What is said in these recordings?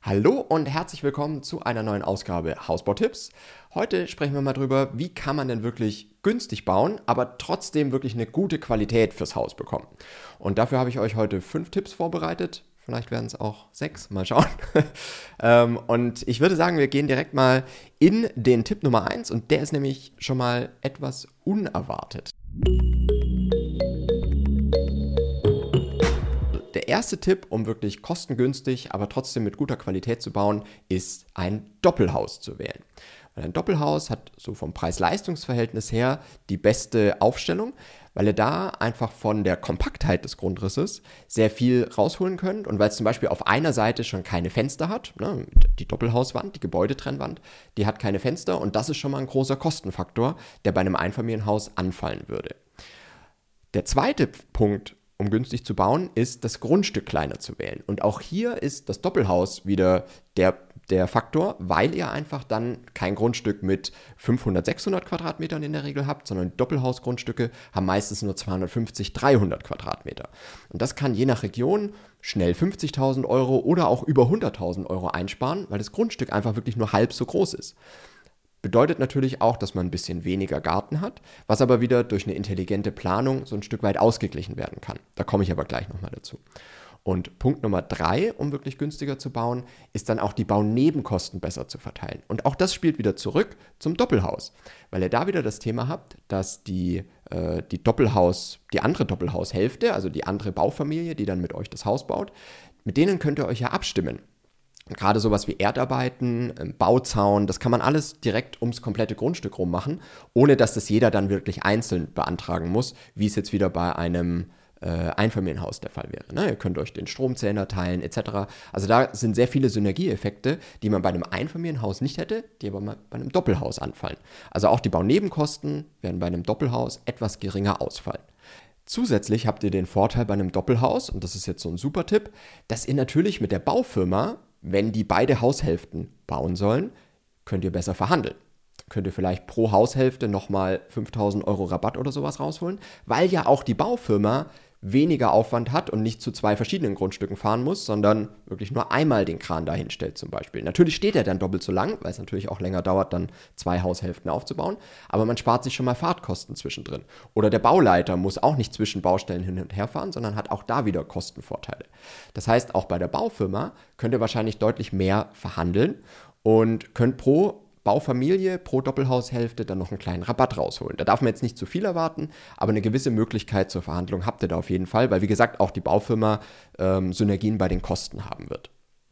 Hallo und herzlich willkommen zu einer neuen Ausgabe Hausbautipps. Heute sprechen wir mal drüber, wie kann man denn wirklich günstig bauen, aber trotzdem wirklich eine gute Qualität fürs Haus bekommen. Und dafür habe ich euch heute 5 Tipps vorbereitet. Vielleicht werden es auch 6, mal schauen. Und ich würde sagen, wir gehen direkt mal in den Tipp Nummer 1 und der ist nämlich schon mal etwas unerwartet. Der erste Tipp, um wirklich kostengünstig, aber trotzdem mit guter Qualität zu bauen, ist ein Doppelhaus zu wählen. Weil ein Doppelhaus hat so vom Preis-Leistungs-Verhältnis her die beste Aufstellung, weil ihr da einfach von der Kompaktheit des Grundrisses sehr viel rausholen könnt und weil es zum Beispiel auf einer Seite schon keine Fenster hat, ne, die Doppelhauswand, die Gebäudetrennwand, die hat keine Fenster und das ist schon mal ein großer Kostenfaktor, der bei einem Einfamilienhaus anfallen würde. Der zweite Punkt, um günstig zu bauen, ist das Grundstück kleiner zu wählen. Und auch hier ist das Doppelhaus wieder der Faktor, weil ihr einfach dann kein Grundstück mit 500, 600 Quadratmetern in der Regel habt, sondern Doppelhausgrundstücke haben meistens nur 250, 300 Quadratmeter. Und das kann je nach Region schnell 50.000 Euro oder auch über 100.000 Euro einsparen, weil das Grundstück einfach wirklich nur halb so groß ist. Bedeutet natürlich auch, dass man ein bisschen weniger Garten hat, was aber wieder durch eine intelligente Planung so ein Stück weit ausgeglichen werden kann. Da komme ich aber gleich nochmal dazu. Und Punkt Nummer 3, um wirklich günstiger zu bauen, ist dann auch die Baunebenkosten besser zu verteilen. Und auch das spielt wieder zurück zum Doppelhaus, weil ihr da wieder das Thema habt, dass die andere Doppelhaushälfte, also die andere Baufamilie, die dann mit euch das Haus baut, mit denen könnt ihr euch ja abstimmen. Gerade sowas wie Erdarbeiten, Bauzaun, das kann man alles direkt ums komplette Grundstück rum machen, ohne dass das jeder dann wirklich einzeln beantragen muss, wie es jetzt wieder bei einem Einfamilienhaus der Fall wäre. Ne? Ihr könnt euch den Stromzähler teilen etc. Also da sind sehr viele Synergieeffekte, die man bei einem Einfamilienhaus nicht hätte, die aber mal bei einem Doppelhaus anfallen. Also auch die Baunebenkosten werden bei einem Doppelhaus etwas geringer ausfallen. Zusätzlich habt ihr den Vorteil bei einem Doppelhaus, und das ist jetzt so ein super Tipp, dass ihr natürlich mit der Baufirma, wenn die beide Haushälften bauen sollen, könnt ihr besser verhandeln. Könnt ihr vielleicht pro Haushälfte nochmal 5.000 Euro Rabatt oder sowas rausholen, weil ja auch die Baufirma weniger Aufwand hat und nicht zu 2 verschiedenen Grundstücken fahren muss, sondern wirklich nur einmal den Kran dahin stellt zum Beispiel. Natürlich steht er dann doppelt so lang, weil es natürlich auch länger dauert, dann 2 Haushälften aufzubauen, aber man spart sich schon mal Fahrtkosten zwischendrin. Oder der Bauleiter muss auch nicht zwischen Baustellen hin und her fahren, sondern hat auch da wieder Kostenvorteile. Das heißt, auch bei der Baufirma könnt ihr wahrscheinlich deutlich mehr verhandeln und könnt pro Baufamilie, pro Doppelhaushälfte dann noch einen kleinen Rabatt rausholen. Da darf man jetzt nicht zu viel erwarten, aber eine gewisse Möglichkeit zur Verhandlung habt ihr da auf jeden Fall, weil wie gesagt auch die Baufirma Synergien bei den Kosten haben wird.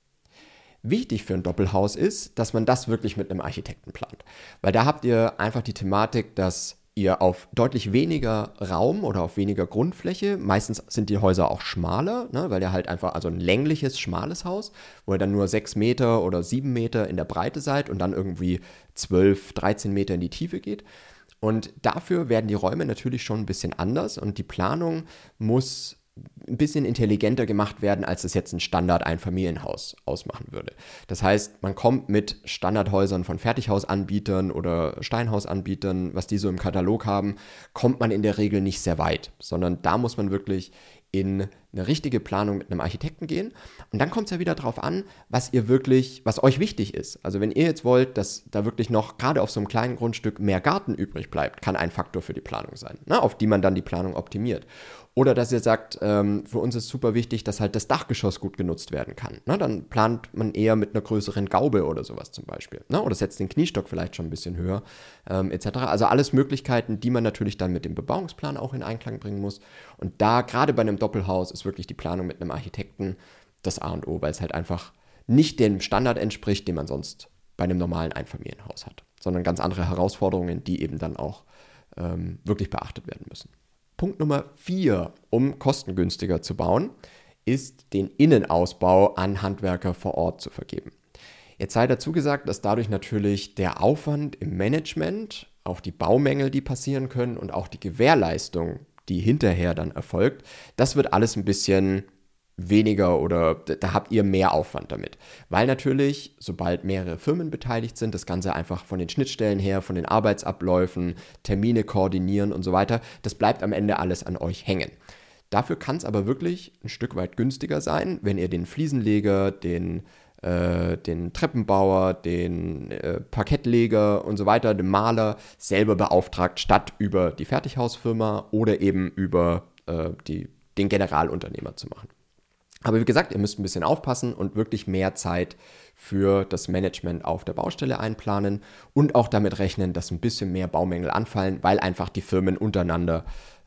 Wichtig für ein Doppelhaus ist, dass man das wirklich mit einem Architekten plant, weil da habt ihr einfach die Thematik, dass ihr auf deutlich weniger Raum oder auf weniger Grundfläche, meistens sind die Häuser auch schmaler, ne, weil ihr halt einfach, also ein längliches, schmales Haus, wo ihr dann nur 6 Meter oder 7 Meter in der Breite seid und dann irgendwie 12, 13 Meter in die Tiefe geht. Und dafür werden die Räume natürlich schon ein bisschen anders und die Planung muss ein bisschen intelligenter gemacht werden, als es jetzt ein Standard-Einfamilienhaus ausmachen würde. Das heißt, man kommt mit Standardhäusern von Fertighausanbietern oder Steinhausanbietern, was die so im Katalog haben, kommt man in der Regel nicht sehr weit, sondern da muss man wirklich in eine richtige Planung mit einem Architekten gehen. Und dann kommt es ja wieder darauf an, was euch wichtig ist. Also wenn ihr jetzt wollt, dass da wirklich noch gerade auf so einem kleinen Grundstück mehr Garten übrig bleibt, kann ein Faktor für die Planung sein, ne, auf die man dann die Planung optimiert. Oder dass ihr sagt, für uns ist super wichtig, dass halt das Dachgeschoss gut genutzt werden kann. Ne, dann plant man eher mit einer größeren Gaube oder sowas zum Beispiel. Ne, oder setzt den Kniestock vielleicht schon ein bisschen höher, etc. Also alles Möglichkeiten, die man natürlich dann mit dem Bebauungsplan auch in Einklang bringen muss. Und da, gerade bei einem Doppelhaus, ist wirklich die Planung mit einem Architekten das A und O, weil es halt einfach nicht dem Standard entspricht, den man sonst bei einem normalen Einfamilienhaus hat, sondern ganz andere Herausforderungen, die eben dann auch wirklich beachtet werden müssen. Punkt Nummer 4, um kostengünstiger zu bauen, ist den Innenausbau an Handwerker vor Ort zu vergeben. Jetzt sei dazu gesagt, dass dadurch natürlich der Aufwand im Management, auch die Baumängel, die passieren können und auch die Gewährleistung, die hinterher dann erfolgt, das wird alles ein bisschen weniger oder da habt ihr mehr Aufwand damit. Weil natürlich, sobald mehrere Firmen beteiligt sind, das Ganze einfach von den Schnittstellen her, von den Arbeitsabläufen, Termine koordinieren und so weiter, das bleibt am Ende alles an euch hängen. Dafür kann es aber wirklich ein Stück weit günstiger sein, wenn ihr den Fliesenleger, den den Treppenbauer, den Parkettleger und so weiter, den Maler selber beauftragt, statt über die Fertighausfirma oder eben über den Generalunternehmer zu machen. Aber wie gesagt, ihr müsst ein bisschen aufpassen und wirklich mehr Zeit für das Management auf der Baustelle einplanen und auch damit rechnen, dass ein bisschen mehr Baumängel anfallen, weil einfach die Firmen untereinander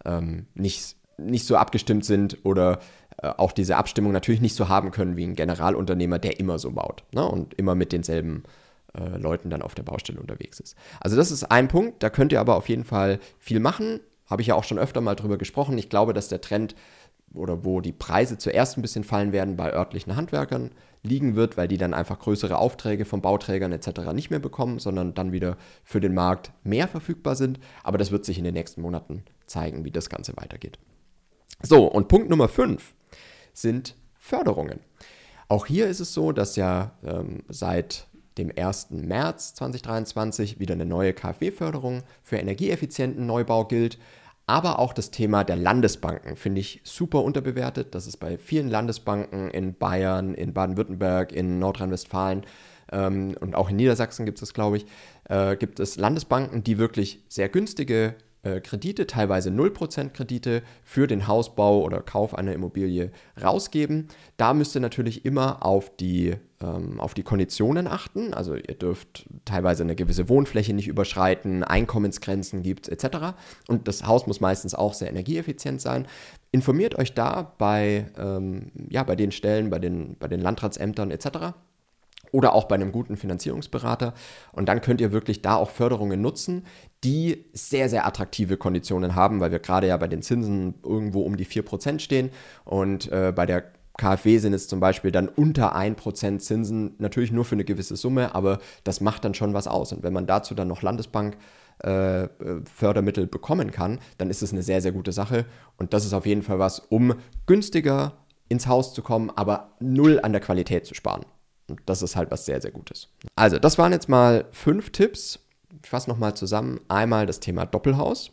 nicht so abgestimmt sind oder auch diese Abstimmung natürlich nicht so haben können wie ein Generalunternehmer, der immer so baut, ne, und immer mit denselben Leuten dann auf der Baustelle unterwegs ist. Also das ist ein Punkt, da könnt ihr aber auf jeden Fall viel machen. Habe ich ja auch schon öfter mal drüber gesprochen. Ich glaube, dass der Trend oder wo die Preise zuerst ein bisschen fallen werden, bei örtlichen Handwerkern liegen wird, weil die dann einfach größere Aufträge von Bauträgern etc. nicht mehr bekommen, sondern dann wieder für den Markt mehr verfügbar sind. Aber das wird sich in den nächsten Monaten zeigen, wie das Ganze weitergeht. So, und Punkt Nummer 5 sind Förderungen. Auch hier ist es so, dass ja seit dem 1. März 2023 wieder eine neue KfW-Förderung für energieeffizienten Neubau gilt. Aber auch das Thema der Landesbanken finde ich super unterbewertet. Das ist bei vielen Landesbanken in Bayern, in Baden-Württemberg, in Nordrhein-Westfalen und auch in Niedersachsen gibt es, glaube ich, gibt es Landesbanken, die wirklich sehr günstige Kredite, teilweise 0% Kredite für den Hausbau oder Kauf einer Immobilie rausgeben. Da müsst ihr natürlich immer auf die Konditionen achten. Also ihr dürft teilweise eine gewisse Wohnfläche nicht überschreiten, Einkommensgrenzen gibt es etc. Und das Haus muss meistens auch sehr energieeffizient sein. Informiert euch da bei den Stellen, bei den Landratsämtern etc. Oder auch bei einem guten Finanzierungsberater. Und dann könnt ihr wirklich da auch Förderungen nutzen, die sehr, sehr attraktive Konditionen haben, weil wir gerade ja bei den Zinsen irgendwo um die 4% stehen. Und bei der KfW sind es zum Beispiel dann unter 1% Zinsen, natürlich nur für eine gewisse Summe, aber das macht dann schon was aus. Und wenn man dazu dann noch Landesbank Fördermittel bekommen kann, dann ist es eine sehr, sehr gute Sache. Und das ist auf jeden Fall was, um günstiger ins Haus zu kommen, aber null an der Qualität zu sparen. Und das ist halt was sehr, sehr Gutes. Also, das waren jetzt mal 5 Tipps. Ich fasse nochmal zusammen. Einmal das Thema Doppelhaus.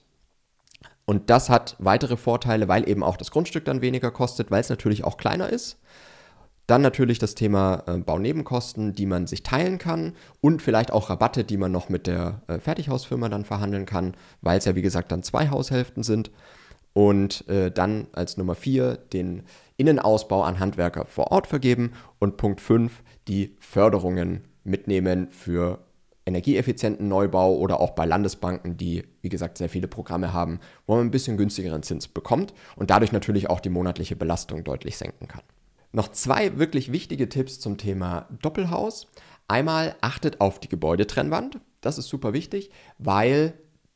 Und das hat weitere Vorteile, weil eben auch das Grundstück dann weniger kostet, weil es natürlich auch kleiner ist. Dann natürlich das Thema Baunebenkosten, die man sich teilen kann und vielleicht auch Rabatte, die man noch mit der Fertighausfirma dann verhandeln kann, weil es ja wie gesagt dann 2 Haushälften sind. Und dann als Nummer 4 den Innenausbau an Handwerker vor Ort vergeben und Punkt 5 die Förderungen mitnehmen für energieeffizienten Neubau oder auch bei Landesbanken, die wie gesagt sehr viele Programme haben, wo man ein bisschen günstigeren Zins bekommt und dadurch natürlich auch die monatliche Belastung deutlich senken kann. Noch 2 wirklich wichtige Tipps zum Thema Doppelhaus. Einmal achtet auf die Gebäudetrennwand. Das ist super wichtig, weil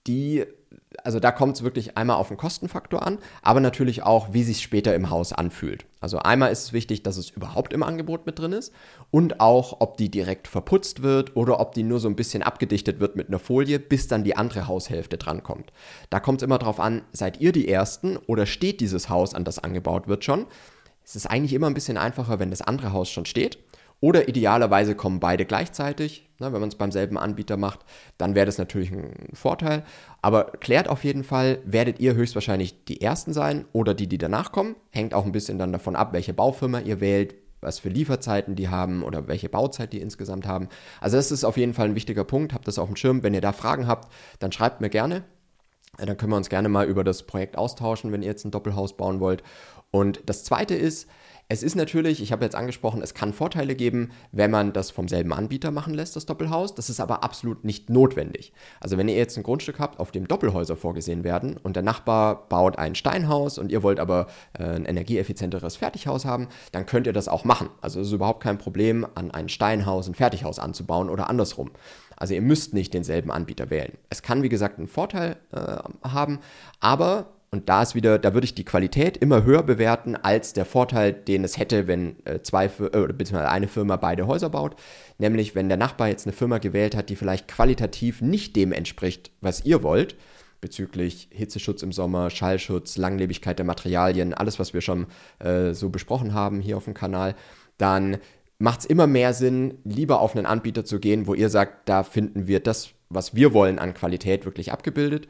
da kommt es wirklich einmal auf den Kostenfaktor an, aber natürlich auch, wie sich später im Haus anfühlt. Also einmal ist es wichtig, dass es überhaupt im Angebot mit drin ist und auch, ob die direkt verputzt wird oder ob die nur so ein bisschen abgedichtet wird mit einer Folie, bis dann die andere Haushälfte drankommt. Da kommt es immer drauf an, seid ihr die Ersten oder steht dieses Haus, an das angebaut wird schon? Es ist eigentlich immer ein bisschen einfacher, wenn das andere Haus schon steht. Oder idealerweise kommen beide gleichzeitig, ne, wenn man es beim selben Anbieter macht, dann wäre das natürlich ein Vorteil. Aber klärt auf jeden Fall, werdet ihr höchstwahrscheinlich die Ersten sein oder die danach kommen. Hängt auch ein bisschen dann davon ab, welche Baufirma ihr wählt, was für Lieferzeiten die haben oder welche Bauzeit die insgesamt haben. Also das ist auf jeden Fall ein wichtiger Punkt, habt das auf dem Schirm. Wenn ihr da Fragen habt, dann schreibt mir gerne. Dann können wir uns gerne mal über das Projekt austauschen, wenn ihr jetzt ein Doppelhaus bauen wollt. Und das Zweite ist, es ist natürlich, ich habe jetzt angesprochen, es kann Vorteile geben, wenn man das vom selben Anbieter machen lässt, das Doppelhaus. Das ist aber absolut nicht notwendig. Also wenn ihr jetzt ein Grundstück habt, auf dem Doppelhäuser vorgesehen werden und der Nachbar baut ein Steinhaus und ihr wollt aber ein energieeffizienteres Fertighaus haben, dann könnt ihr das auch machen. Also es ist überhaupt kein Problem, an ein Steinhaus ein Fertighaus anzubauen oder andersrum. Also ihr müsst nicht denselben Anbieter wählen. Es kann, wie gesagt, einen Vorteil haben, aber und da würde ich die Qualität immer höher bewerten als der Vorteil, den es hätte, wenn beziehungsweise eine Firma beide Häuser baut. Nämlich, wenn der Nachbar jetzt eine Firma gewählt hat, die vielleicht qualitativ nicht dem entspricht, was ihr wollt, bezüglich Hitzeschutz im Sommer, Schallschutz, Langlebigkeit der Materialien, alles, was wir schon so besprochen haben hier auf dem Kanal, dann macht es immer mehr Sinn, lieber auf einen Anbieter zu gehen, wo ihr sagt, da finden wir das, was wir wollen an Qualität wirklich abgebildet.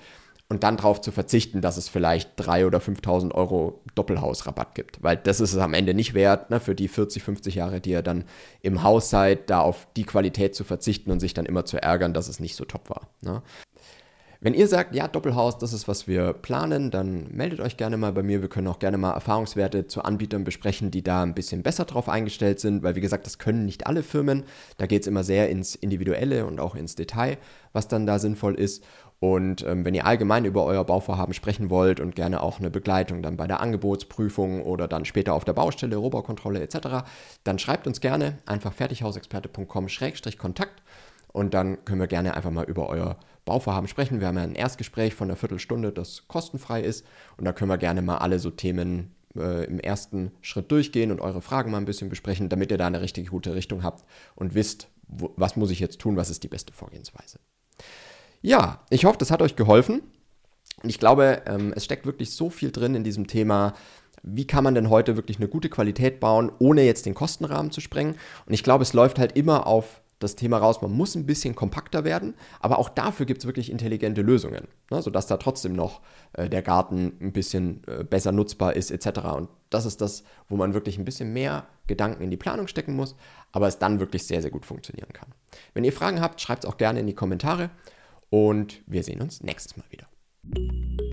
und dann darauf zu verzichten, dass es vielleicht 3.000 oder 5.000 Euro Doppelhausrabatt gibt. Weil das ist es am Ende nicht wert, ne, für die 40, 50 Jahre, die ihr dann im Haus seid, da auf die Qualität zu verzichten und sich dann immer zu ärgern, dass es nicht so top war. Ne? Wenn ihr sagt, ja, Doppelhaus, das ist, was wir planen, dann meldet euch gerne mal bei mir. Wir können auch gerne mal Erfahrungswerte zu Anbietern besprechen, die da ein bisschen besser drauf eingestellt sind, weil wie gesagt, das können nicht alle Firmen. Da geht es immer sehr ins Individuelle und auch ins Detail, was dann da sinnvoll ist. Und wenn ihr allgemein über euer Bauvorhaben sprechen wollt und gerne auch eine Begleitung dann bei der Angebotsprüfung oder dann später auf der Baustelle, Rohbaukontrolle etc., dann schreibt uns gerne einfach fertighausexperte.com/Kontakt. Und dann können wir gerne einfach mal über euer Bauvorhaben sprechen. Wir haben ja ein Erstgespräch von einer Viertelstunde, das kostenfrei ist. Und da können wir gerne mal alle so Themen im ersten Schritt durchgehen und eure Fragen mal ein bisschen besprechen, damit ihr da eine richtig gute Richtung habt und wisst, was muss ich jetzt tun, was ist die beste Vorgehensweise. Ja, ich hoffe, das hat euch geholfen. Und ich glaube, es steckt wirklich so viel drin in diesem Thema. Wie kann man denn heute wirklich eine gute Qualität bauen, ohne jetzt den Kostenrahmen zu sprengen? Und ich glaube, es läuft halt immer auf das Thema raus, man muss ein bisschen kompakter werden, aber auch dafür gibt es wirklich intelligente Lösungen, ne, sodass da trotzdem noch der Garten ein bisschen besser nutzbar ist etc. Und das ist das, wo man wirklich ein bisschen mehr Gedanken in die Planung stecken muss, aber es dann wirklich sehr, sehr gut funktionieren kann. Wenn ihr Fragen habt, schreibt es auch gerne in die Kommentare und wir sehen uns nächstes Mal wieder.